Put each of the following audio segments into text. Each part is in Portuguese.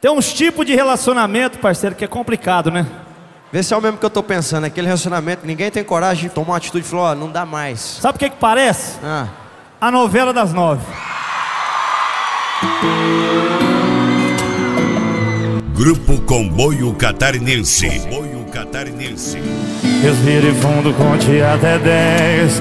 Tem uns tipos de relacionamento, parceiro, que é complicado, né? Vê se é o mesmo que eu tô pensando. Aquele relacionamento, ninguém tem coragem de tomar uma atitude e falar, ó, não dá mais. Sabe o que parece? A novela das 9. Grupo Comboio Catarinense. Respire fundo, conte até 10.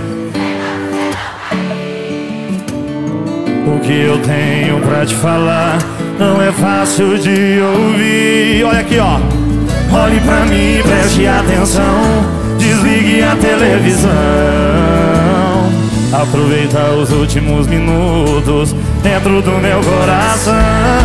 O que eu tenho pra te falar não é fácil de ouvir. Olha aqui, ó. Olhe pra mim e preste atenção. Desligue a televisão. Aproveita os últimos minutos dentro do meu coração.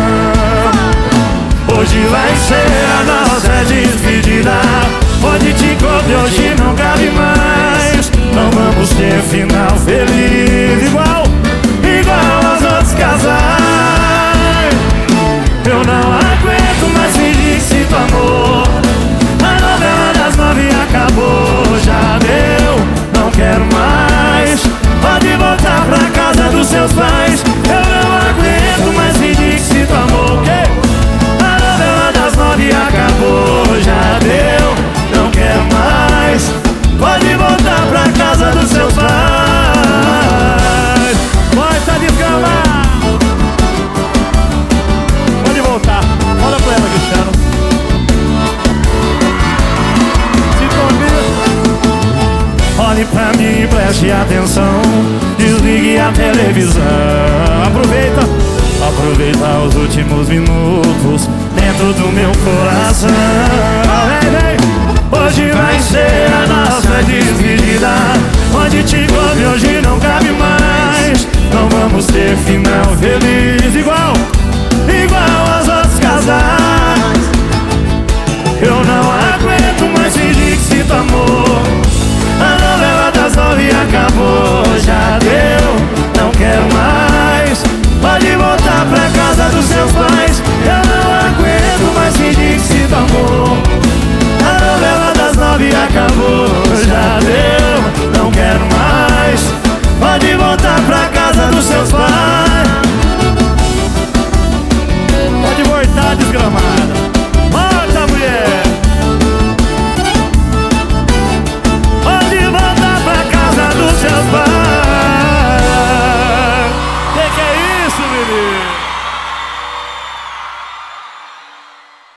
Hoje vai ser a nossa despedida. Onde te encontre hoje não cabe mais. Não vamos ter final feliz igual aos outros casais. Eu não aguento mais fingir que sinto amor. A novela das 9 acabou, já deu, não quero mais. Pode voltar pra casa dos seus pais. Eu não aguento mais fingir que sinto amor. A novela das 9 acabou, já deu, não quero mais. Pode voltar pra casa dos seus pais. Pode descamar. Pode voltar. Olha pra ela, Cristiano. Olhe pra mim e preste atenção. Desligue a televisão. Aproveita os últimos minutos dentro do meu coração. Hoje vai ser a nossa despedida. Onde te encontre hoje não cabe mais. Não vamos ter final feliz igual